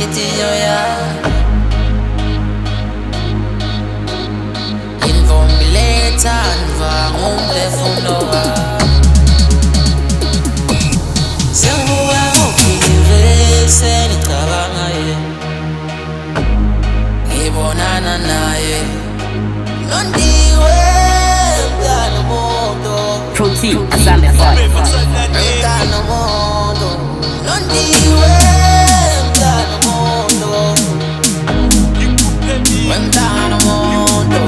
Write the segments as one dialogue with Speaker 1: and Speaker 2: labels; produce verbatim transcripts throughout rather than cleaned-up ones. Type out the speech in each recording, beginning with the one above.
Speaker 1: inhliziyo yami invumbi lethandwa ngumphefumulo wami sengibuka kuphile senicabanga yena ngibonana naye Londiwe mntana moto
Speaker 2: Protein, Asante Boy.
Speaker 1: mntana moto Londiwe mntana moto mntana moto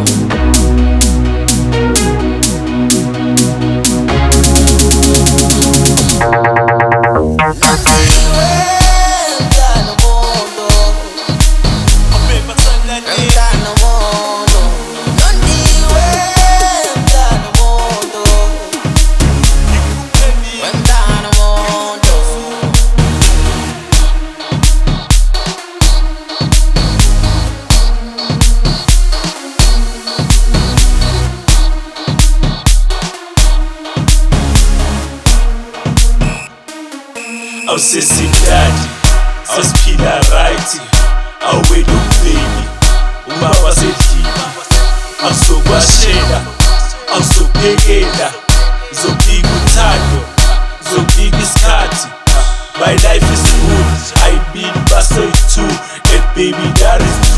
Speaker 1: Londiwe mntana moto mntana moto Londiwe mntana moto mntana moto
Speaker 3: awusesidadi awusiphila right awuwena ukubeni uma wasedlini awusokwashela awusophekela zobika uthando zobika isikhathi my life is good I mean baso two and baby that is